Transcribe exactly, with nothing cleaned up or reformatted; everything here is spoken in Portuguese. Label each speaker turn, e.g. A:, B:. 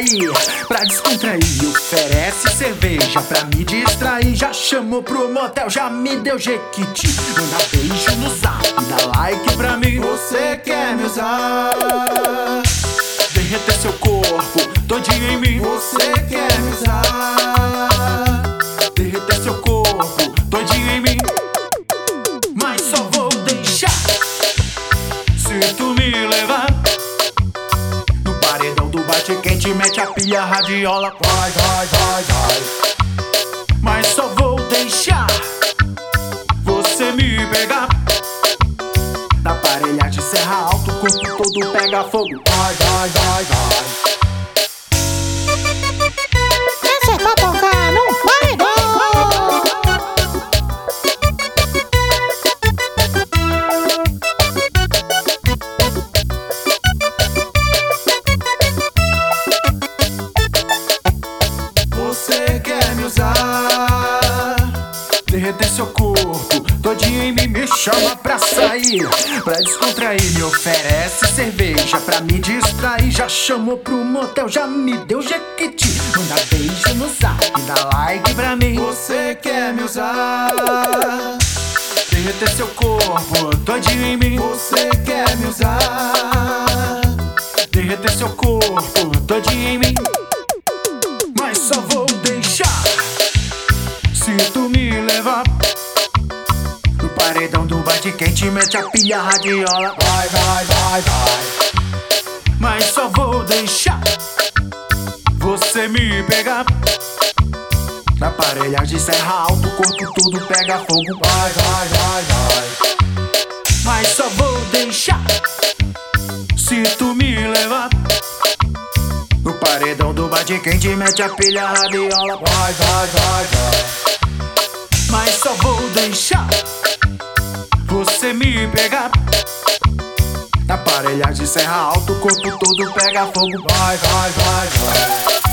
A: sair, pra descontrair. Oferece cerveja pra me distrair. Já chamou pro motel, já me deu jequiti. Manda beijo no zap, dá like pra mim.
B: Você quer me usar,
A: derreter seu corpo todinho em mim.
B: você quer me usar,
A: Derreter seu corpo todinho em mim. Mas só vou deixar se tu me levar no paredão do bate-quente, mete a pilha radiola.
B: vai, vai, vai, vai.
A: Mas só vou deixar você me pegar na aparelhagem serra alto, o corpo todo pega fogo.
B: Vai, vai, vai, vai.
C: Essa é pra tocar no paredão.
B: Você quer me usar,
A: Derreter seu corpo todinho em mim. Me chama pra sair, pra descontrair. Me oferece cerveja pra me distrair. Já chamou pro motel, já me deu jequiti. Manda beijo no zap, dá like pra mim.
B: você quer me usar,
A: Derreter seu corpo todinho em mim.
B: você quer me usar,
A: Derreter seu corpo todinho em mim. Mas só vou deixar se tu me levar no paredão do bate-quente, mete a pilha radiola.
B: vai, vai, vai, vai.
A: Mas só vou deixar você me pegar na aparelhagem serra alto, o corpo tudo pega fogo.
B: Vai, vai, vai, vai.
A: Mas só vou deixar se tu me levar no paredão do bate-quente, mete a pilha radiola.
B: Vai, vai, vai, vai.
A: Mas só vou deixar você me pegar na aparelhagem serra alto, o corpo todo pega fogo.
B: Vai, vai, vai, vai.